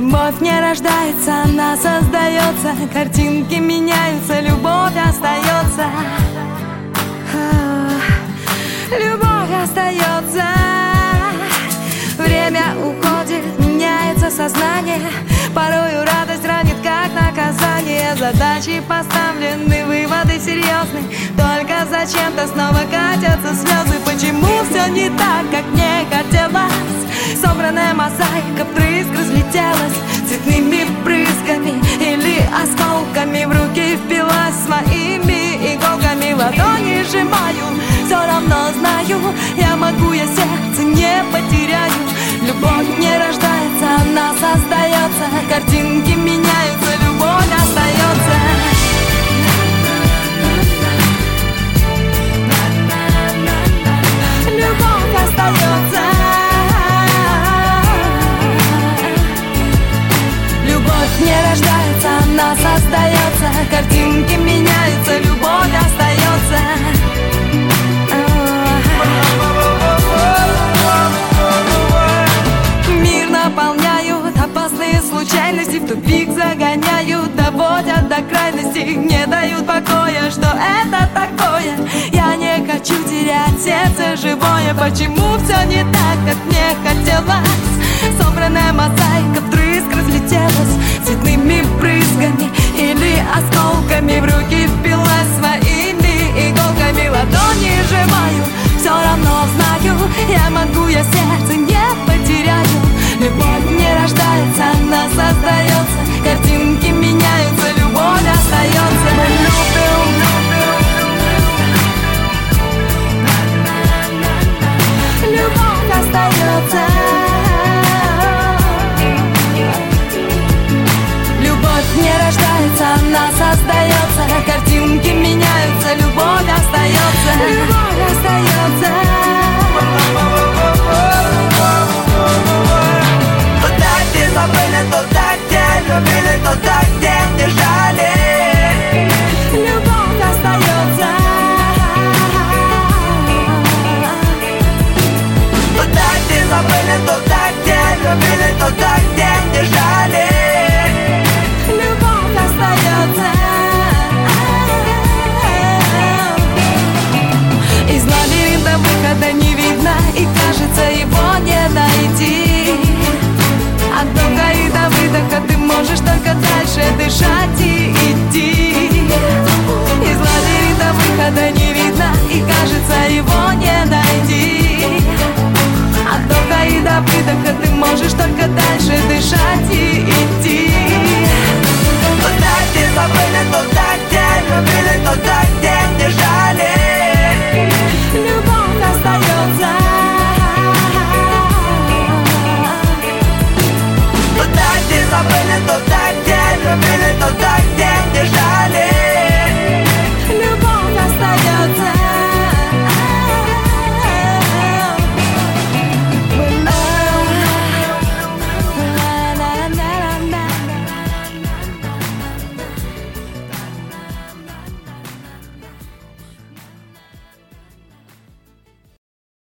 Любовь не рождается, она создается. Картинки меняются, любовь остается. Любовь остается. Время уходит, меняется сознание. Порою радость ранит, как наказание. Задачи поставлены, выводы серьезны. Только зачем-то снова катятся слезы. Почему все не так, как мне хотелось? Собранная мозаика вдрызг разлетелась цветными брызгами или осколками. В руки впилась своими иголками. Ладони сжимаю, все равно знаю, я могу, я сердце не потеряю. Любовь не рождается, она создается. Картинки меняются, любовь остается. Любовь остается. Любовь не рождается, она создается. Картинки меняются, любовь остается. Мир наполняют опасные случайности, в тупик загоняют, доводят до крайности, не дают покоя. Что это такое? Я не хочу терять сердце живое. Почему все не так, как мне хотелось? Собранная мозаика вдрызг разлетелась цветными брызгами или осколками. В руки впилась своими иголками. Ладони сжимаю, все равно знаю, я могу, я сердце не потеряю. Любовь не рождается, она создается. Картинки меняются, любовь остается. Мы любим. Любовь остается. Любовь не рождается, она создается. Картинки меняются, любовь остается. Любовь остается. Туда, где забыли, туда, где любили, туда, где держали. Любовь остается. Туда, где забыли, туда, где любили, туда, где держали. Любовь остается. Из лабиринта выхода не видно, и кажется, его не найти. От вдоха и до выдоха ты можешь только дальше дышать и идти. Из лабиринта выхода не видно, и кажется, его не найти. От вдоха и до выдоха ты можешь только дальше дышать и идти. Туда, где забыли, туда, где любили, туда, где держали. Любовь остается. Туда, где забыли, туда, где любили, туда,